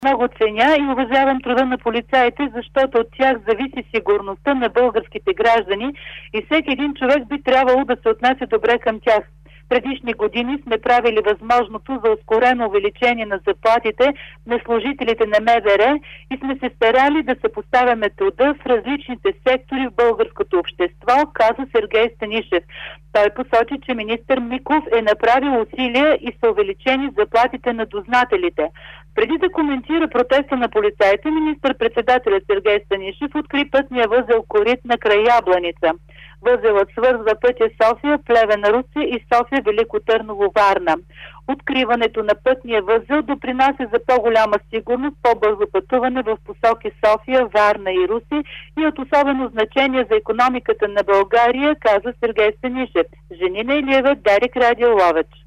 Много ценя и уважавам труда на полицаите, защото от тях зависи сигурността на българските граждани и всеки един човек би трябвало да се отнася добре към тях. Предишни години сме правили възможното за ускорено увеличение на заплатите на служителите на МВР и сме се старали да съпоставяме труда в различните сектори в българското общество, каза Сергей Станишев. Той посочи, че министър Миков е направил усилия и са увеличени заплатите на дознателите. Преди да коментира протеста на полицаите, министър-председателят Сергей Станишев откри пътния възел Коритна край Ябланица. Възелът свързва пътя София, Плевен, Русе и София, Велико Търново, Варна. Откриването на пътния възел допринася за по-голяма сигурност, по-бързо пътуване в посоки София, Варна и Русе и от особено значение за икономиката на България, каза Сергей Станишев. Женина Илиева, Дарик, Радио Ловеч.